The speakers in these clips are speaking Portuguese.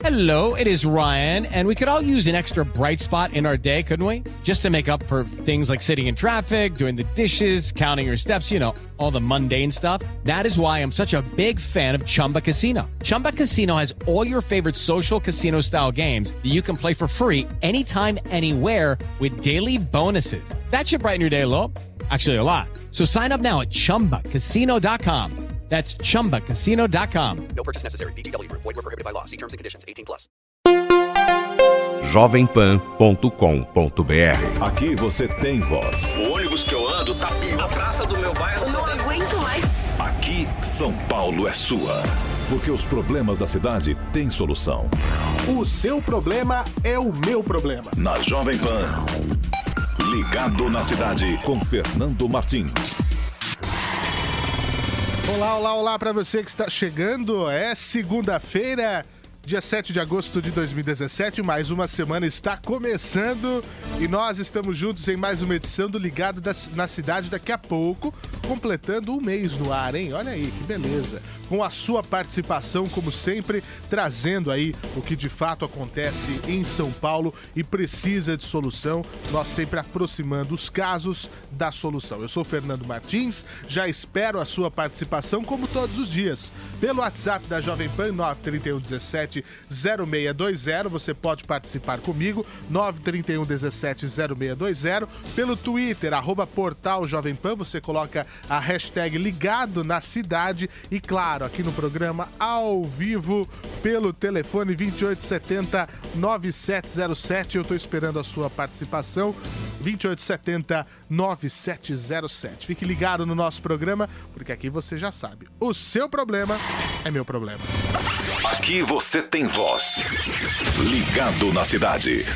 Hello, it is Ryan, and we could all use an extra bright spot in our day, couldn't we? Just to make up for things like sitting in traffic, doing the dishes, counting your steps, you know, all the mundane stuff. That is why I'm such a big fan of Chumba Casino. Chumba Casino has all your favorite social casino-style games that you can play for free anytime, anywhere with daily bonuses. That should brighten your day a little. Actually, a lot. So sign up now at ChumbaCasino.com. That's ChumbaCasino.com. No purchase necessary. VGW Group. Void where prohibited by law. See terms and conditions. 18+. jovempan.com.br. Aqui você tem voz. O ônibus que eu ando tá na praça do meu bairro. Eu não aguento mais. Aqui, São Paulo é sua. Porque os problemas da cidade têm solução. O seu problema é o meu problema. Na Jovem Pan. Ligado na cidade com Fernando Martins. Olá, olá, olá para você que está chegando. É segunda-feira, dia 7 de agosto de 2017. Mais uma semana está começando e nós estamos juntos em mais uma edição do Ligado na Cidade daqui a pouco, completando um mês no ar, hein? Olha aí, que beleza. Com a sua participação, como sempre, trazendo aí o que de fato acontece em São Paulo e precisa de solução, nós sempre aproximando os casos da solução. Eu sou o Fernando Martins, já espero a sua participação, como todos os dias, pelo WhatsApp da Jovem Pan, 931170620, você pode participar comigo, 931170620, pelo Twitter, @portal Jovem Pan, você coloca a hashtag Ligado na Cidade e, claro, aqui no programa ao vivo pelo telefone 2870-9707. Eu estou esperando a sua participação, 2870-9707. Fique ligado no nosso programa, porque aqui você já sabe, o seu problema é meu problema. Aqui você tem voz. Ligado na cidade.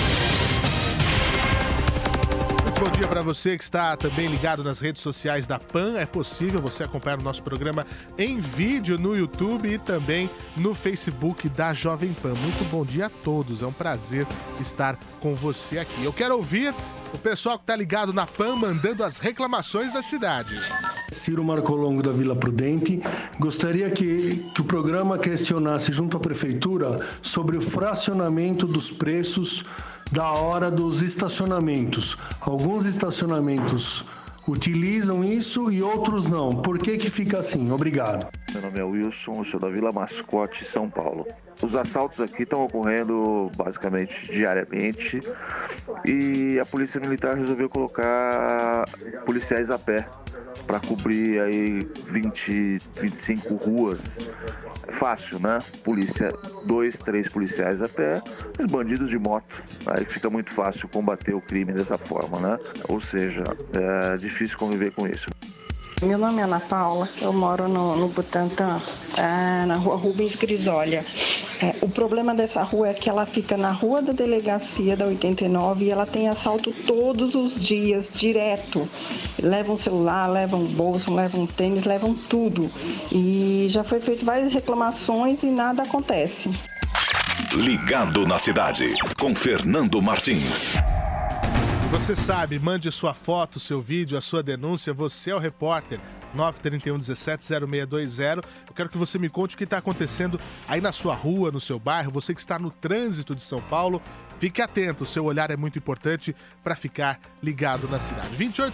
Bom dia para você que está também ligado nas redes sociais da PAN. É possível você acompanhar o nosso programa em vídeo no YouTube e também no Facebook da Jovem Pan. Muito bom dia a todos, é um prazer estar com você aqui. Eu quero ouvir o pessoal que está ligado na PAN mandando as reclamações da cidade. Ciro Marcolongo da Vila Prudente. Gostaria que o programa questionasse junto à Prefeitura sobre o fracionamento dos preços da hora dos estacionamentos. Alguns estacionamentos utilizam isso e outros não. Por que fica assim? Obrigado. Meu nome é Wilson, eu sou da Vila Mascote, São Paulo. Os assaltos aqui estão ocorrendo basicamente diariamente e a Polícia Militar resolveu colocar policiais a pé para cobrir aí 20, 25 ruas. É fácil, né? Polícia, 2, 3 policiais a pé, os bandidos de moto. Aí fica muito fácil combater o crime dessa forma, né? Ou seja, é difícil conviver com isso. Meu nome é Ana Paula, eu moro no Butantã, na rua Rubens Grisolha. O problema dessa rua é que ela fica na rua da delegacia da 89 e ela tem assalto todos os dias, direto. Levam celular, levam bolsa, levam tênis, levam tudo. E já foi feito várias reclamações e nada acontece. Ligado na cidade, com Fernando Martins. Você sabe, mande sua foto, seu vídeo, a sua denúncia, você é o repórter, 931170620. Eu quero que você me conte o que está acontecendo aí na sua rua, no seu bairro, você que está no trânsito de São Paulo. Fique atento, o seu olhar é muito importante para ficar ligado na cidade.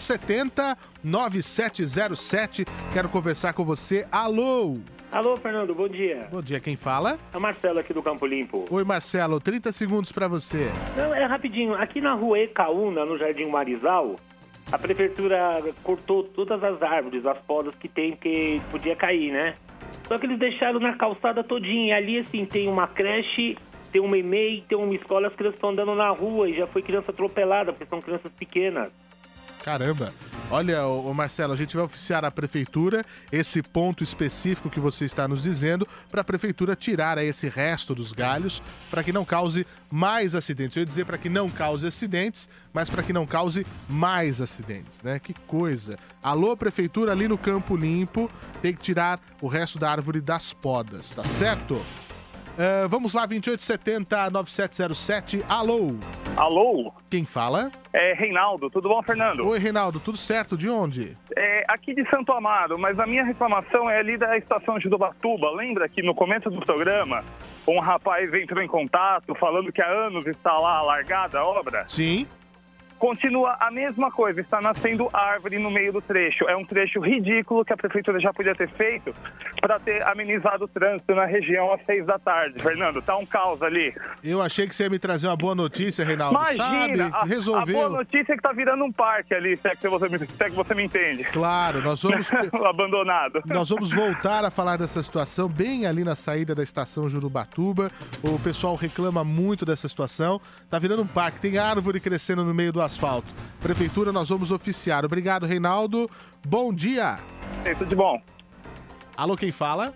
2870-9707, quero conversar com você. Alô? Alô, Fernando, bom dia. Bom dia, quem fala? É o Marcelo aqui do Campo Limpo. Oi, Marcelo, 30 segundos para você. Não, é rapidinho. Aqui na rua Ecaúna, no Jardim Marizal, a prefeitura cortou todas as árvores, as podas que tem, que podia cair, né? Só que eles deixaram na calçada todinha. Ali, assim, tem uma creche, tem uma EMEI, tem uma escola, as crianças estão andando na rua e já foi criança atropelada, porque são crianças pequenas. Caramba. Olha, ô Marcelo, a gente vai oficiar à prefeitura esse ponto específico que você está nos dizendo, para a prefeitura tirar aí esse resto dos galhos, para que não cause mais acidentes. Eu ia dizer para que não cause acidentes, mas para que não cause mais acidentes, né? Que coisa. Alô, prefeitura, ali no Campo Limpo, tem que tirar o resto da árvore das podas, tá certo? Vamos lá, 2870-9707. Alô? Alô? Quem fala? É Reinaldo. Tudo bom, Fernando? Oi, Reinaldo. Tudo certo? De onde? Aqui de Santo Amaro, mas a minha reclamação é ali da estação de Ubatuba. Lembra que no começo do programa um rapaz entrou em contato falando que há anos está lá largada a obra. Sim. Continua a mesma coisa, está nascendo árvore no meio do trecho. É um trecho ridículo que a prefeitura já podia ter feito para ter amenizado o trânsito na região às 6 da tarde. Fernando, tá um caos ali. Eu achei que você ia me trazer uma boa notícia, Reinaldo. Imagina, sabe? Resolveu. A boa notícia é que tá virando um parque ali, se é que você me entende. Claro, nós vamos... Abandonado. Nós vamos voltar a falar dessa situação bem ali na saída da estação Jurubatuba. O pessoal reclama muito dessa situação. Tá virando um parque, tem árvore crescendo no meio do asfalto. Prefeitura, nós vamos oficiar. Obrigado, Reinaldo. Bom dia. Tudo de bom. Alô, quem fala?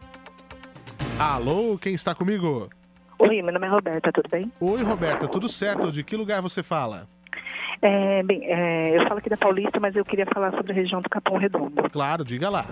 Alô, quem está comigo? Oi, meu nome é Roberta, tudo bem? Oi, Roberta, tudo certo? De que lugar você fala? Eu falo aqui da Paulista, mas eu queria falar sobre a região do Capão Redondo. Claro, diga lá.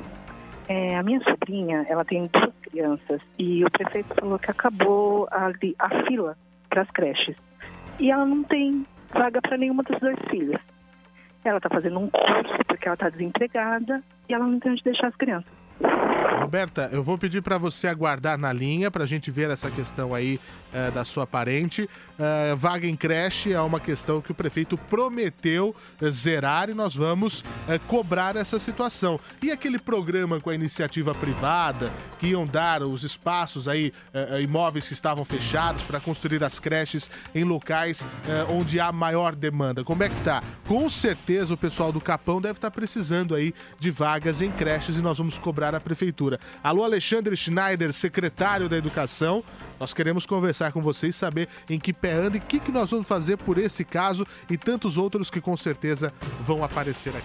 A minha sobrinha, ela tem 2 crianças e o prefeito falou que acabou a fila para as creches. E ela não tem vaga para nenhuma das 2 filhas. Ela está fazendo um curso porque ela está desempregada e ela não tem onde deixar as crianças. Roberta, eu vou pedir para você aguardar na linha para a gente ver essa questão aí da sua parente. Vaga em creche é uma questão que o prefeito prometeu zerar e nós vamos cobrar essa situação. E aquele programa com a iniciativa privada que iam dar os espaços aí, imóveis que estavam fechados para construir as creches em locais onde há maior demanda. Como é que tá? Com certeza o pessoal do Capão deve estar precisando aí de vagas em creches e nós vamos cobrar a prefeitura. Alô, Alexandre Schneider, secretário da Educação. Nós queremos conversar com vocês, saber em que pé anda e o que nós vamos fazer por esse caso e tantos outros que com certeza vão aparecer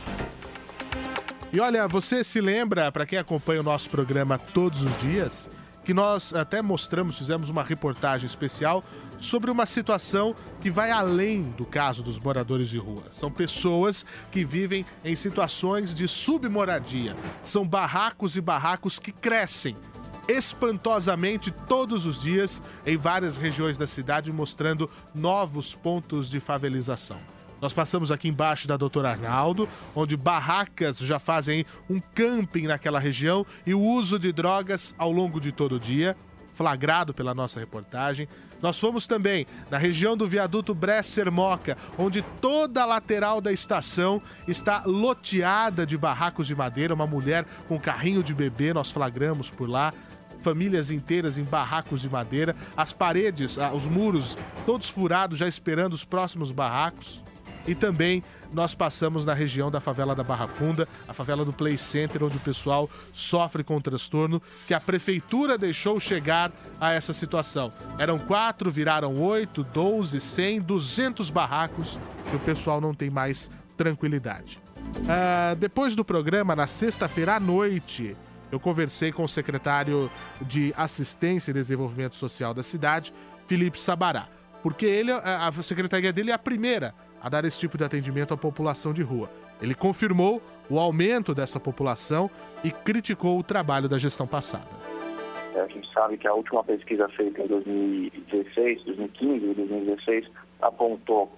aqui. E olha, você se lembra, para quem acompanha o nosso programa todos os dias, que nós até fizemos uma reportagem especial sobre uma situação que vai além do caso dos moradores de rua. São pessoas que vivem em situações de submoradia. São barracos e barracos que crescem espantosamente todos os dias em várias regiões da cidade, mostrando novos pontos de favelização. Nós passamos aqui embaixo da Dr. Arnaldo, onde barracas já fazem um camping naquela região e o uso de drogas ao longo de todo o dia, flagrado pela nossa reportagem. Nós fomos também na região do viaduto Bresser-Moca, onde toda a lateral da estação está loteada de barracos de madeira. Uma mulher com carrinho de bebê, nós flagramos por lá. Famílias inteiras em barracos de madeira. As paredes, os muros, todos furados, já esperando os próximos barracos. E também nós passamos na região da favela da Barra Funda, a favela do Play Center, onde o pessoal sofre com transtorno, que a prefeitura deixou chegar a essa situação. Eram 4, viraram 8, 12, 100, 200 barracos e o pessoal não tem mais tranquilidade. Depois do programa, na sexta-feira à noite, eu conversei com o secretário de Assistência e Desenvolvimento Social da cidade, Felipe Sabará, porque a secretaria dele é a primeira a dar esse tipo de atendimento à população de rua. Ele confirmou o aumento dessa população e criticou o trabalho da gestão passada. A gente sabe que a última pesquisa feita em 2015 e 2016 apontou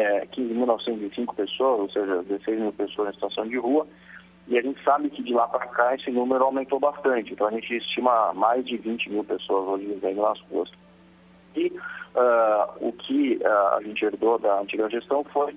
15.905 pessoas, ou seja, 16 mil pessoas em situação de rua, e a gente sabe que de lá para cá esse número aumentou bastante, então a gente estima mais de 20 mil pessoas hoje vivendo nas ruas. E o que a gente herdou da antiga gestão foi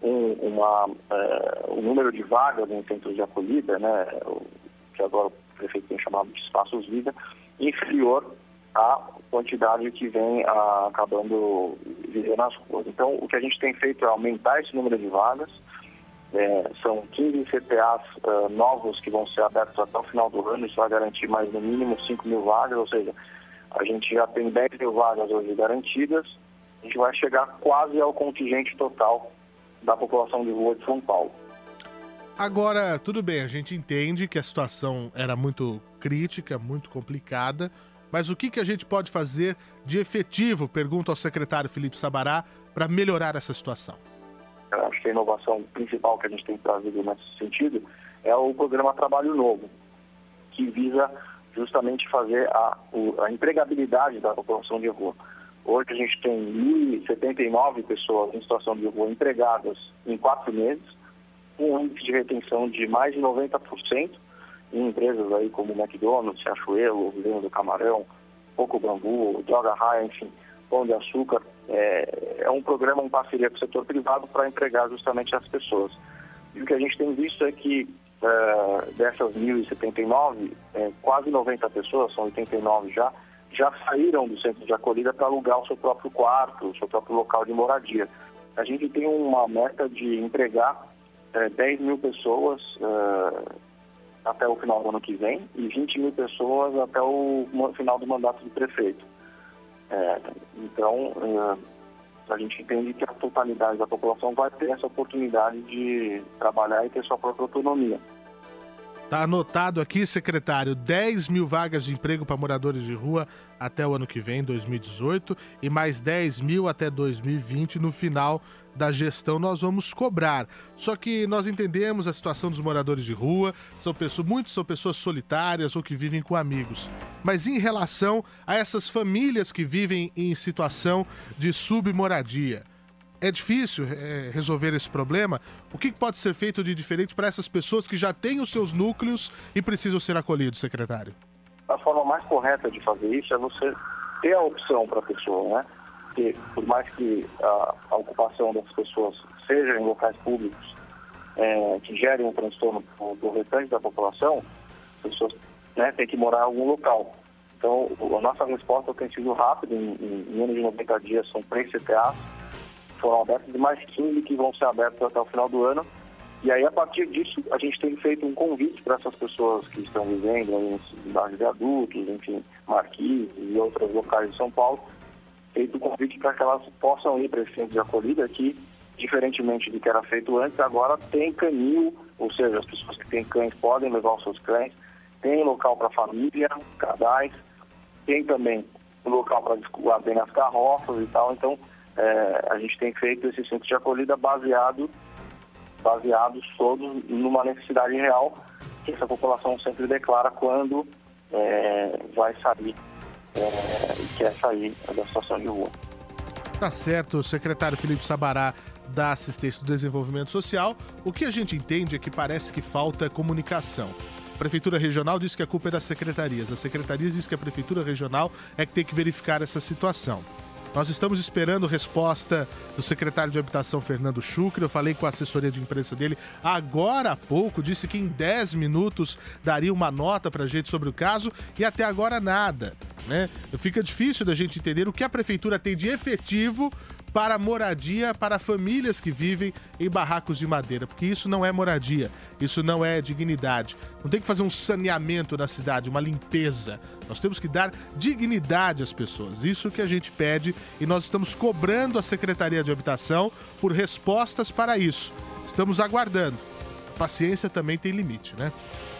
um número de vagas em centros de acolhida, né, que agora o prefeito tem chamado de espaços vida, inferior à quantidade que vem acabando vivendo nas ruas. Então, o que a gente tem feito é aumentar esse número de vagas. São 15 CPAs novos que vão ser abertos até o final do ano. Isso vai garantir mais no mínimo 5 mil vagas, ou seja, a gente já tem 10 mil vagas hoje garantidas. A gente vai chegar quase ao contingente total da população de rua de São Paulo. Agora, tudo bem, a gente entende que a situação era muito crítica, muito complicada, mas o que a gente pode fazer de efetivo, pergunto ao secretário Felipe Sabará, para melhorar essa situação? Eu acho que a inovação principal que a gente tem trazido nesse sentido é o programa Trabalho Novo, que visa justamente fazer a empregabilidade da população de rua. Hoje a gente tem 1.079 pessoas em situação de rua empregadas em 4 meses, com um índice de retenção de mais de 90% em empresas aí como McDonald's, Riachuelo, Vilhena do Camarão, Coco Bambu, Droga Raia, enfim, Pão de Açúcar. É um programa em parceria com o setor privado para empregar justamente as pessoas. E o que a gente tem visto é que dessas 1.079, quase 90 pessoas, são 89 já saíram do centro de acolhida para alugar o seu próprio quarto, o seu próprio local de moradia. A gente tem uma meta de empregar 10 mil pessoas até o final do ano que vem e 20 mil pessoas até o final do mandato do prefeito. Então, a gente entende que a totalidade da população vai ter essa oportunidade de trabalhar e ter sua própria autonomia. Está anotado aqui, secretário, 10 mil vagas de emprego para moradores de rua até o ano que vem, 2018, e mais 10 mil até 2020. No final da gestão nós vamos cobrar. Só que nós entendemos a situação dos moradores de rua, muitos são pessoas solitárias ou que vivem com amigos. Mas em relação a essas famílias que vivem em situação de submoradia, é difícil resolver esse problema? O que pode ser feito de diferente para essas pessoas que já têm os seus núcleos e precisam ser acolhidos, secretário? A forma mais correta de fazer isso é você ter a opção para a pessoa, né? Porque por mais que a ocupação das pessoas seja em locais públicos que gerem um transtorno do restante da população, as pessoas têm que morar em algum local. Então, a nossa resposta tem sido rápida. Em menos de 90 dias são 3 CTAs. Foram abertos e mais 15 que vão ser abertos até o final do ano. E aí, a partir disso, a gente tem feito um convite para essas pessoas que estão vivendo em cidades de adultos, enfim, Marquise e outros locais de São Paulo, feito um convite para que elas possam ir para esse centro de acolhida que, diferentemente do que era feito antes, agora tem canil, ou seja, as pessoas que têm cães podem levar os seus cães, tem local para família, casais, tem também um local para guardar nas carroças e tal. Então, a gente tem feito esse centro de acolhida baseados todos numa necessidade real que essa população sempre declara quando vai sair e quer sair da situação de rua. Tá certo, o secretário Felipe Sabará da Assistência do Desenvolvimento Social. O que a gente entende é que parece que falta comunicação. A Prefeitura Regional diz que a culpa é das secretarias. As secretarias dizem que a Prefeitura Regional é que tem que verificar essa situação. Nós estamos esperando resposta do secretário de Habitação, Fernando Chucre. Eu falei com a assessoria de imprensa dele agora há pouco, disse que em 10 minutos daria uma nota pra gente sobre o caso e até agora nada, né? Fica difícil da gente entender o que a prefeitura tem de efetivo para moradia para famílias que vivem em barracos de madeira, porque isso não é moradia, isso não é dignidade. Não tem que fazer um saneamento na cidade, uma limpeza. Nós temos que dar dignidade às pessoas. Isso que a gente pede e nós estamos cobrando a Secretaria de Habitação por respostas para isso. Estamos aguardando. A paciência também tem limite, né?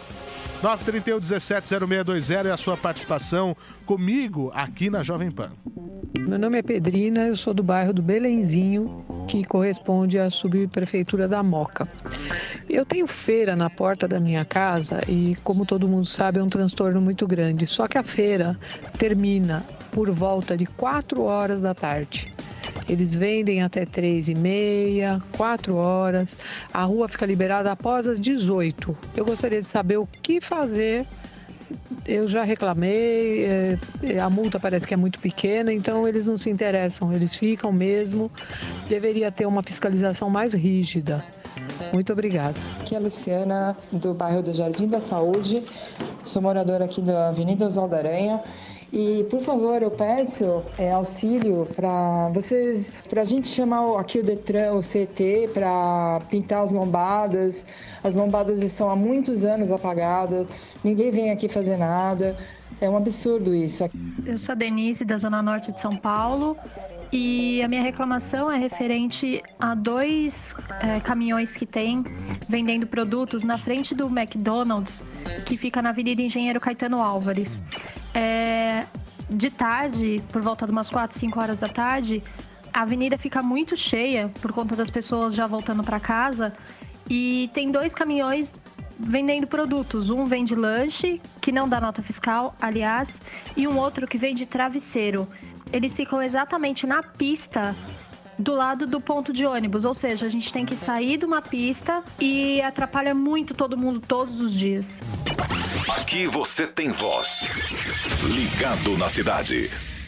931-170620 é a sua participação comigo aqui na Jovem Pan. Meu nome é Pedrina, eu sou do bairro do Belenzinho, que corresponde à subprefeitura da Moca. Eu tenho feira na porta da minha casa e, como todo mundo sabe, é um transtorno muito grande. Só que a feira termina por volta de 4 horas da tarde. Eles vendem até 3h30, 4 horas. A rua fica liberada após as 18. Eu gostaria de saber o que fazer. Eu já reclamei, a multa parece que é muito pequena, então eles não se interessam, eles ficam mesmo. Deveria ter uma fiscalização mais rígida. Muito obrigada. Aqui é a Luciana, do bairro do Jardim da Saúde. Sou moradora aqui da Avenida Oswaldo Aranha. E, por favor, eu peço auxílio para vocês, para a gente chamar aqui o Detran, o CT, para pintar as lombadas. As lombadas estão há muitos anos apagadas, ninguém vem aqui fazer nada. É um absurdo isso. Eu sou a Denise, da Zona Norte de São Paulo, e a minha reclamação é referente a 2 caminhões que tem vendendo produtos na frente do McDonald's, que fica na Avenida Engenheiro Caetano Álvares. De tarde, por volta de umas 4, 5 horas da tarde, a avenida fica muito cheia por conta das pessoas já voltando para casa, e tem 2 caminhões vendendo produtos. Um vende lanche, que não dá nota fiscal, aliás, e um outro que vende travesseiro. Eles ficam exatamente na pista do lado do ponto de ônibus, ou seja, a gente tem que sair de uma pista e atrapalha muito todo mundo todos os dias. Aqui você tem voz. Ligado na cidade.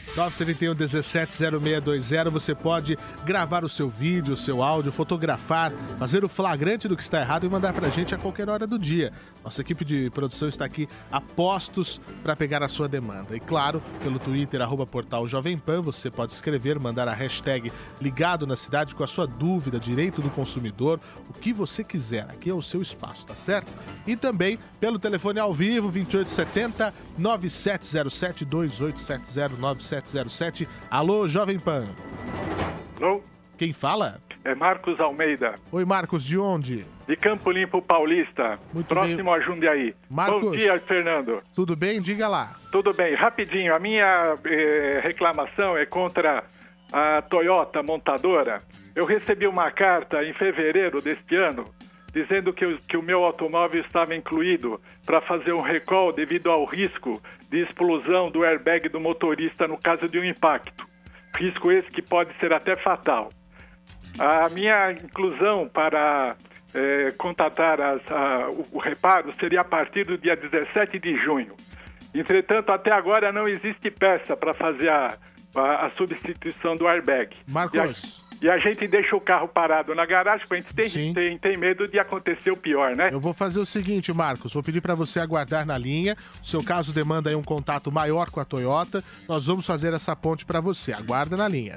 931-170620, você pode gravar o seu vídeo, o seu áudio, fotografar, fazer o flagrante do que está errado e mandar pra gente a qualquer hora do dia. Nossa equipe de produção está aqui a postos para pegar a sua demanda. E claro, pelo Twitter, @portal Jovem Pan, você pode escrever, mandar a hashtag Ligado na Cidade com a sua dúvida, direito do consumidor, o que você quiser. Aqui é o seu espaço, tá certo? E também pelo telefone ao vivo, 2870-9707, 2870-9707. Alô, Jovem Pan. Alô? Quem fala? É Marcos Almeida. Oi, Marcos, de onde? De Campo Limpo Paulista, Muito próximo bem. a Jundiaí. Marcos. Bom dia, Fernando. Tudo bem? Diga lá. Tudo bem, rapidinho. A minha reclamação é contra a Toyota montadora. Eu recebi uma carta em fevereiro deste ano dizendo que o meu automóvel estava incluído para fazer um recall devido ao risco de explosão do airbag do motorista no caso de um impacto. Risco esse que pode ser até fatal. A minha inclusão para contatar o reparo seria a partir do dia 17 de junho. Entretanto, até agora não existe peça para fazer a substituição do airbag. Marcos... E a gente deixa o carro parado na garagem, porque a gente tem medo de acontecer o pior, né? Eu vou fazer o seguinte, Marcos, vou pedir para você aguardar na linha. O seu caso demanda aí um contato maior com a Toyota. Nós vamos fazer essa ponte para você. Aguarda na linha.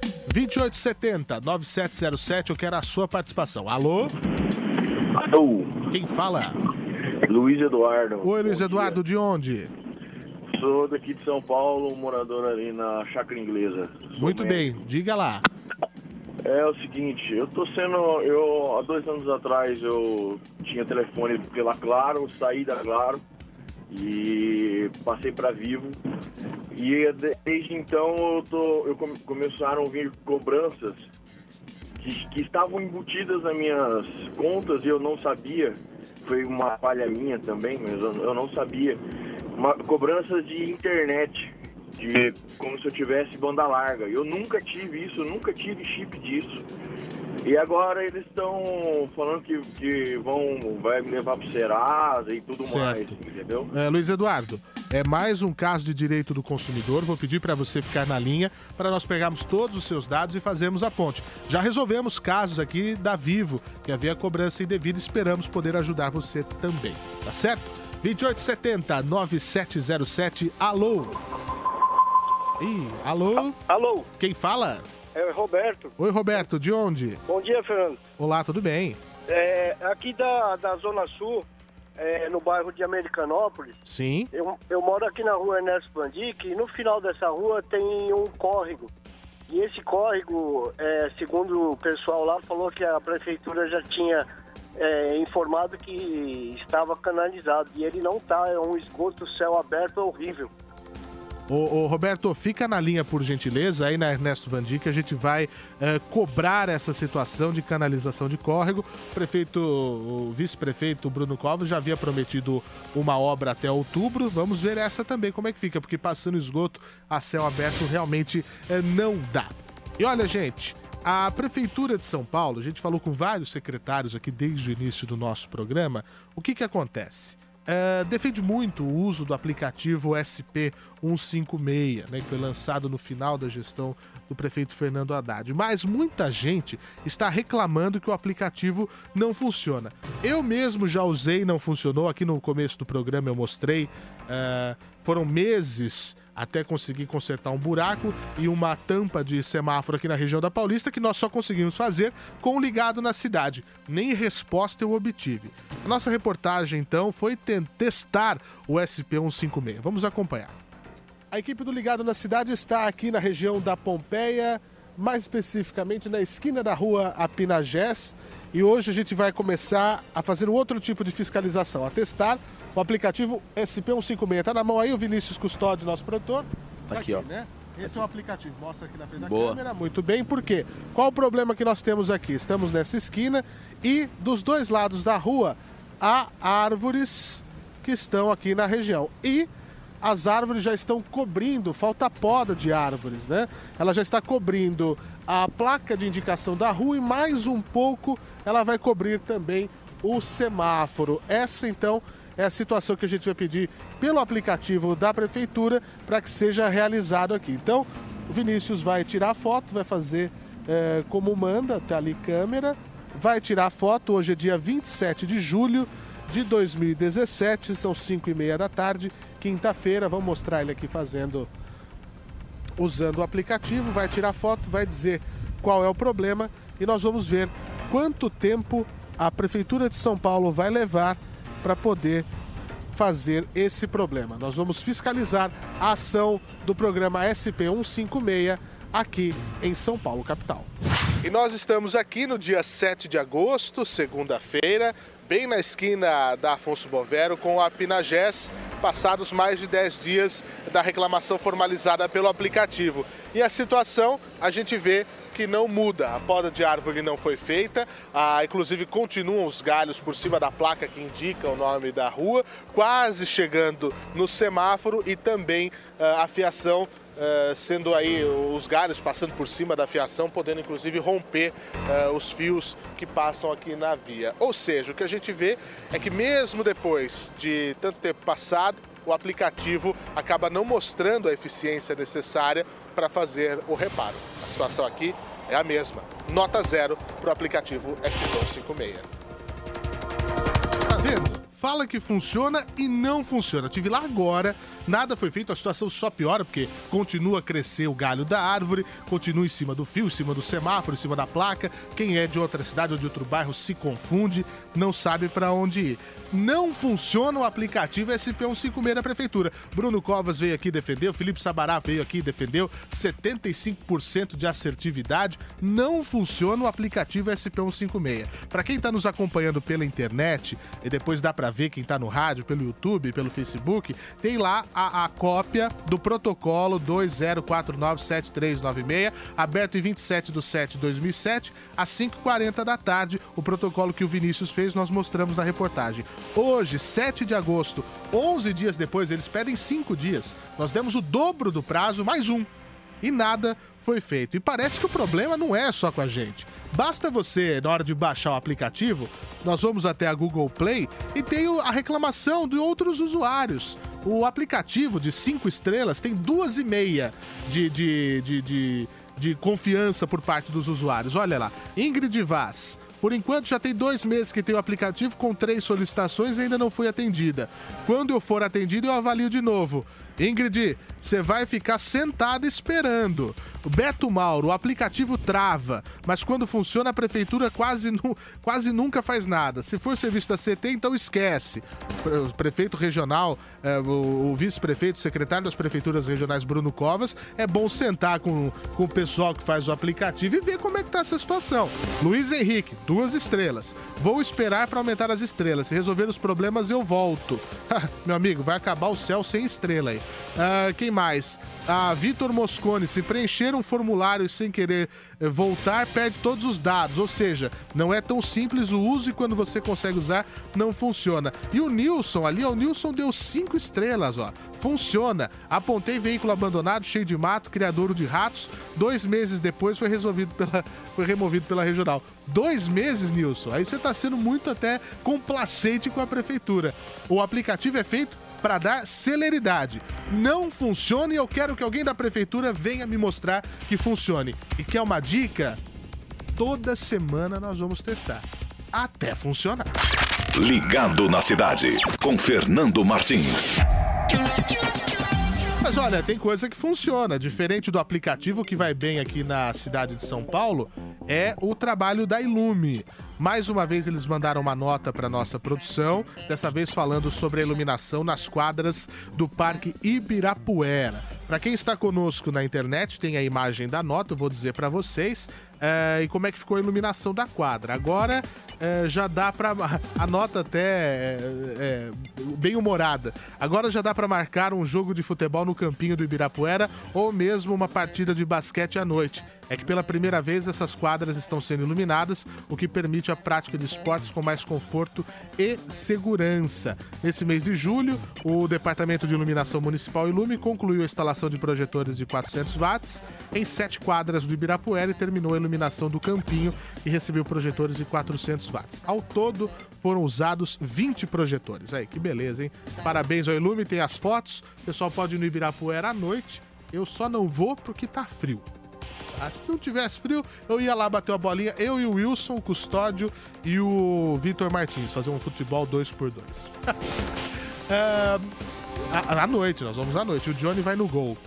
2870-9707, eu quero a sua participação. Alô? Alô? Quem fala? Luiz Eduardo. Oi, Luiz Eduardo, de onde? Sou daqui de São Paulo, morador ali na Chácara Inglesa. Muito bem, diga lá. É o seguinte, há 2 anos atrás eu tinha telefone pela Claro, saí da Claro e passei para Vivo. E desde então começaram a vir cobranças que estavam embutidas nas minhas contas e eu não sabia. Foi uma falha minha também, mas eu não sabia. Cobranças de internet. Como se eu tivesse banda larga. Eu nunca tive isso, nunca tive chip disso. E agora eles estão falando que vai me levar pro Serasa e tudo mais, entendeu? Luiz Eduardo, é mais um caso de direito do consumidor. Vou pedir para você ficar na linha para nós pegarmos todos os seus dados e fazermos a ponte. Já resolvemos casos aqui da Vivo, que havia cobrança indevida. Esperamos poder ajudar você também, tá certo? 2870-9707, alô? Ih, alô? Alô? Quem fala? É o Roberto. Oi, Roberto, de onde? Bom dia, Fernando. Olá, tudo bem? Aqui da Zona Sul, no bairro de Americanópolis. Sim. Eu moro aqui na rua Ernesto Pandic e no final dessa rua tem um córrego. E esse córrego, segundo o pessoal lá, falou que a prefeitura já tinha informado que estava canalizado. E ele não está, é um esgoto céu aberto horrível. Ô, Roberto, fica na linha, por gentileza, aí na Ernesto Vandi, que a gente vai cobrar essa situação de canalização de córrego. O vice-prefeito Bruno Covas já havia prometido uma obra até outubro. Vamos ver essa também, como é que fica, porque passando esgoto a céu aberto realmente não dá. E olha, gente, a Prefeitura de São Paulo, a gente falou com vários secretários aqui desde o início do nosso programa. O que acontece? Defende muito o uso do aplicativo SP156, né, que foi lançado no final da gestão do prefeito Fernando Haddad. Mas muita gente está reclamando que o aplicativo não funciona. Eu mesmo já usei e não funcionou. Aqui no começo do programa eu mostrei. Foram meses até conseguir consertar um buraco e uma tampa de semáforo aqui na região da Paulista, que nós só conseguimos fazer com o Ligado na Cidade. Nem resposta eu obtive. A nossa reportagem, então, foi testar o SP156. Vamos acompanhar. A equipe do Ligado na Cidade está aqui na região da Pompeia, mais especificamente na esquina da rua Apinagés, e hoje a gente vai começar a fazer um outro tipo de fiscalização, a testar o aplicativo SP156. Tá na mão aí o Vinícius Custódio, nosso produtor? Tá aqui, ó. Né? Esse é o aplicativo. Mostra aqui na frente da Boa. câmera. Muito bem. Por quê? Qual o problema que nós temos aqui? Estamos nessa esquina e dos dois lados da rua há árvores que estão aqui na região. E as árvores já estão cobrindo, falta poda de árvores, né? Ela já está cobrindo a placa de indicação da rua e mais um pouco ela vai cobrir também o semáforo. Essa, então, é a situação que a gente vai pedir pelo aplicativo da Prefeitura para que seja realizado aqui. Então, o Vinícius vai tirar a foto, vai fazer como manda, tá ali câmera, vai tirar a foto. Hoje é dia 27 de julho de 2017, são 5h30 da tarde, quinta-feira. Vamos mostrar ele aqui usando o aplicativo, vai tirar foto, vai dizer qual é o problema e nós vamos ver quanto tempo a Prefeitura de São Paulo vai levar para poder fazer esse problema. Nós vamos fiscalizar a ação do programa SP156 aqui em São Paulo, capital. E nós estamos aqui no dia 7 de agosto, segunda-feira, bem na esquina da Afonso Bovero com a Pinagés, passados mais de 10 dias da reclamação formalizada pelo aplicativo. E a situação, a gente vê que não muda. A poda de árvore não foi feita, inclusive continuam os galhos por cima da placa que indica o nome da rua, quase chegando no semáforo, e também a fiação sendo aí os galhos passando por cima da fiação, podendo inclusive romper os fios que passam aqui na via. Ou seja, o que a gente vê é que mesmo depois de tanto tempo passado, o aplicativo acaba não mostrando a eficiência necessária para fazer o reparo. A situação aqui é a mesma. Nota 0 para o aplicativo SP156. Tá vendo? Fala que funciona e não funciona. Estive lá agora, nada foi feito, a situação só piora, porque continua a crescer o galho da árvore, continua em cima do fio, em cima do semáforo, em cima da placa. Quem é de outra cidade ou de outro bairro se confunde, não sabe para onde ir. Não funciona o aplicativo SP156 da Prefeitura. Bruno Covas veio aqui e defendeu, Felipe Sabará veio aqui e defendeu, 75% de assertividade. Não funciona o aplicativo SP156. Para quem está nos acompanhando pela internet, e depois dá para ver quem está no rádio, pelo YouTube, pelo Facebook, tem lá a cópia do protocolo 20497396, aberto em 27/7/2007, às 5h40 da tarde. O protocolo que o Vinícius fez, nós mostramos na reportagem. Hoje, 7 de agosto, 11 dias depois, eles pedem 5 dias. Nós demos o dobro do prazo, mais um. E nada foi feito. E parece que o problema não é só com a gente. Basta você, na hora de baixar o aplicativo, nós vamos até a Google Play e tem a reclamação de outros usuários. O aplicativo de 5 estrelas tem 2,5 de confiança por parte dos usuários. Olha lá, Ingrid Vaz. Por enquanto, já tem 2 meses que tem o aplicativo com 3 solicitações e ainda não foi atendida. Quando eu for atendido, eu avalio de novo. Ingrid, você vai ficar sentada esperando. Beto Mauro, o aplicativo trava, mas quando funciona a prefeitura quase nunca faz nada. Se for serviço da CT, então esquece. O prefeito regional, o vice-prefeito, o secretário das prefeituras regionais, Bruno Covas, é bom sentar com o pessoal que faz o aplicativo e ver como é que tá essa situação. Luiz Henrique, 2 estrelas. Vou esperar para aumentar as estrelas. Se resolver os problemas, eu volto. Meu amigo, vai acabar o céu sem estrela aí. Quem mais? Vitor Moscone, se preencher um formulário sem querer voltar, perde todos os dados. Ou seja, não é tão simples o uso e quando você consegue usar, não funciona. E o Nilson ali, o Nilson deu 5 estrelas, ó. Funciona. Apontei veículo abandonado, cheio de mato, criadouro de ratos. 2 meses depois foi removido pela regional. 2 meses, Nilson? Aí você tá sendo muito até complacente com a prefeitura. O aplicativo é feito para dar celeridade. Não funciona e eu quero que alguém da prefeitura venha me mostrar que funcione. E quer uma dica? Toda semana nós vamos testar. Até funcionar. Ligado na cidade, com Fernando Martins. Mas olha, tem coisa que funciona. Diferente do aplicativo que vai bem aqui na cidade de São Paulo, é o trabalho da Ilume. Mais uma vez eles mandaram uma nota para nossa produção, dessa vez falando sobre a iluminação nas quadras do Parque Ibirapuera. Para quem está conosco na internet, tem a imagem da nota, eu vou dizer para vocês, e como é que ficou a iluminação da quadra. Agora já dá para... A nota até bem humorada. Agora já dá para marcar um jogo de futebol no campinho do Ibirapuera ou mesmo uma partida de basquete à noite. é que pela primeira vez essas quadras estão sendo iluminadas, o que permite a prática de esportes com mais conforto e segurança. Nesse mês de julho, o Departamento de Iluminação Municipal Ilume concluiu a instalação de projetores de 400 watts em 7 quadras do Ibirapuera e terminou a iluminação do Campinho e recebeu projetores de 400 watts. Ao todo, foram usados 20 projetores. Aí, que beleza, hein? Parabéns ao Ilume, tem as fotos. O pessoal pode ir no Ibirapuera à noite. Eu só não vou porque tá frio. Se não tivesse frio, eu ia lá bater uma bolinha. Eu e o Wilson, o Custódio e o Vitor Martins. Fazer um futebol 2x2. À noite, nós vamos à noite. O Johnny vai no gol.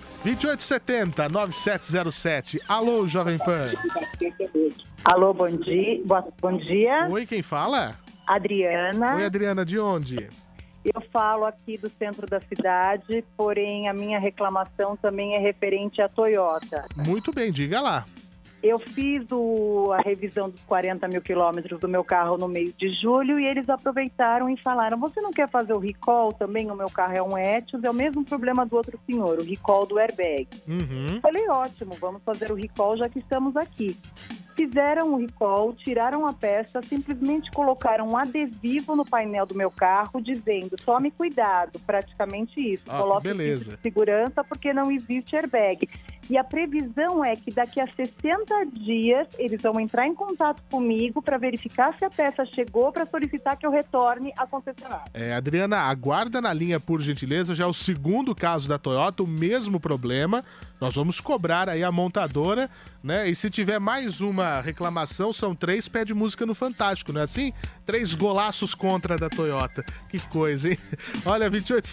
2870-9707. Alô, Jovem Pan. Alô, bom dia. Bom dia. Oi, quem fala? Adriana. Oi, Adriana, de onde? Eu falo aqui do centro da cidade, porém a minha reclamação também é referente à Toyota. Muito bem, diga lá. Eu fiz a revisão dos 40 mil quilômetros do meu carro no mês de julho e eles aproveitaram e falaram: você não quer fazer o recall também? O meu carro é um Etios, é o mesmo problema do outro senhor, o recall do airbag. Falei, ótimo, vamos fazer o recall já que estamos aqui. Fizeram o recall, tiraram a peça, simplesmente colocaram um adesivo no painel do meu carro dizendo: tome cuidado, praticamente isso. Coloque beleza. De segurança porque não existe airbag. E a previsão é que daqui a 60 dias eles vão entrar em contato comigo para verificar se a peça chegou para solicitar que eu retorne à concessionária. Adriana, aguarda na linha por gentileza, já é o segundo caso da Toyota, o mesmo problema. Nós vamos cobrar aí a montadora, né? E se tiver mais uma reclamação, são 3, pede música no Fantástico, não é assim? 3 golaços contra da Toyota. Que coisa, hein? Olha,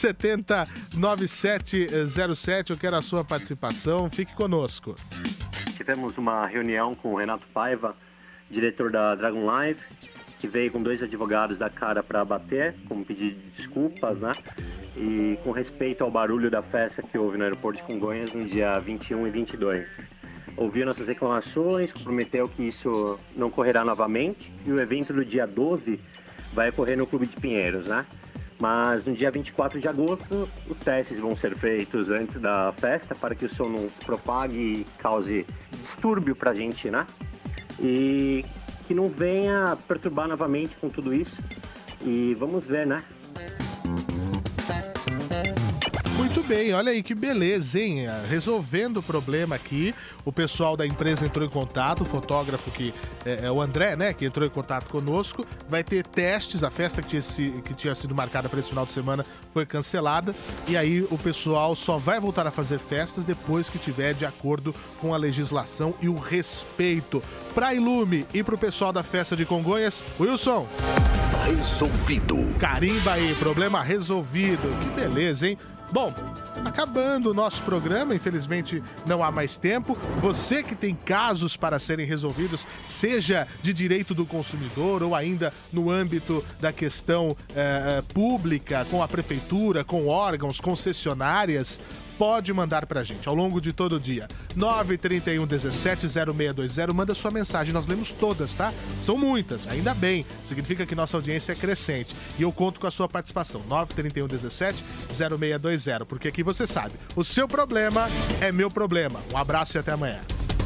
2870-9707, eu quero a sua participação. Fique conosco. Tivemos uma reunião com o Renato Paiva, diretor da Dragon Live, que veio com 2 advogados da cara para bater, como pedir desculpas, né? E com respeito ao barulho da festa que houve no aeroporto de Congonhas no dia 21 e 22. Ouviu nossas reclamações, comprometeu que isso não ocorrerá novamente e o evento do dia 12 vai ocorrer no Clube de Pinheiros, né? Mas no dia 24 de agosto, os testes vão ser feitos antes da festa para que o som não se propague e cause distúrbio pra gente, né? E que não venha perturbar novamente com tudo isso. E vamos ver, né? Muito bem, olha aí que beleza, hein? Resolvendo o problema aqui, o pessoal da empresa entrou em contato, o fotógrafo que é o André, né, que entrou em contato conosco, vai ter testes, a festa que tinha sido marcada para esse final de semana foi cancelada, e aí o pessoal só vai voltar a fazer festas depois que tiver de acordo com a legislação e o respeito. Pra Ilume e pro pessoal da festa de Congonhas, Wilson. Resolvido. Carimba aí, problema resolvido. Que beleza, hein? Bom, acabando o nosso programa, infelizmente não há mais tempo. Você que tem casos para serem resolvidos, seja de direito do consumidor ou ainda no âmbito da questão pública, com a prefeitura, com órgãos, concessionárias, pode mandar pra gente ao longo de todo o dia. 931-170620, manda sua mensagem, nós lemos todas, tá? São muitas, ainda bem, significa que nossa audiência é crescente. E eu conto com a sua participação, 931-170620, porque aqui você sabe, o seu problema é meu problema. Um abraço e até amanhã.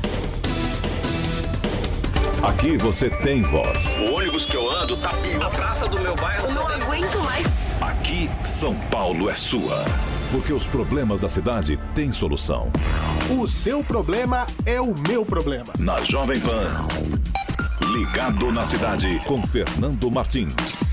Aqui você tem voz. O ônibus que eu ando tá na praça do meu bairro. Eu não aguento mais. Aqui, São Paulo é sua. Porque os problemas da cidade têm solução. O seu problema é o meu problema. Na Jovem Pan. Ligado na cidade com Fernando Martins.